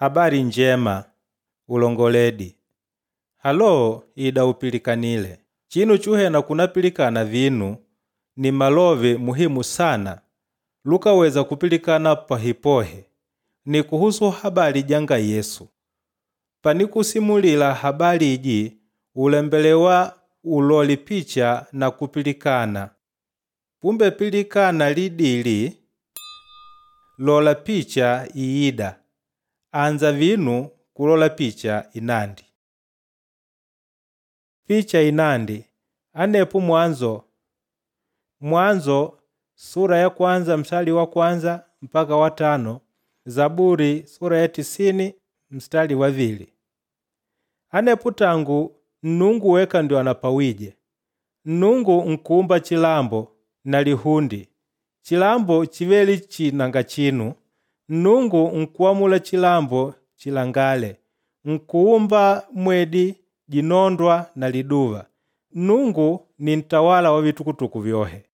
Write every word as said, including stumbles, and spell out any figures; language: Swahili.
Habari njema, ulongoledi. Halo ida upilikanile. Chinu chuhena kunapilikana vinu ni malove muhimu sana. Lukaweza kupilikana pahipohe. Ni kuhusu habari janga Yesu. Panikusimulila habari iji ulembelewa uloli picha na kupilikana. Pumbe pilikana lidili lola picha iida. Anza vinu kulola picha inandi. Picha inandi. Anepu mwanzo. Mwanzo sura ya kwanza mstari wa kwanza mpaka watano. Zaburi sura ya tisini mstari wa vili. Anepu tangu Nnungu weka ndio anapawije. Nnungu nkuumba chilambo na lihundi. Chilambo chiveli chinanga chinu. Nnungu nkuamula chilambo chilangale. Nkuumba mwedi, jinondwa na liduva. Nnungu ni ntawala wa vitukutuku vyohe.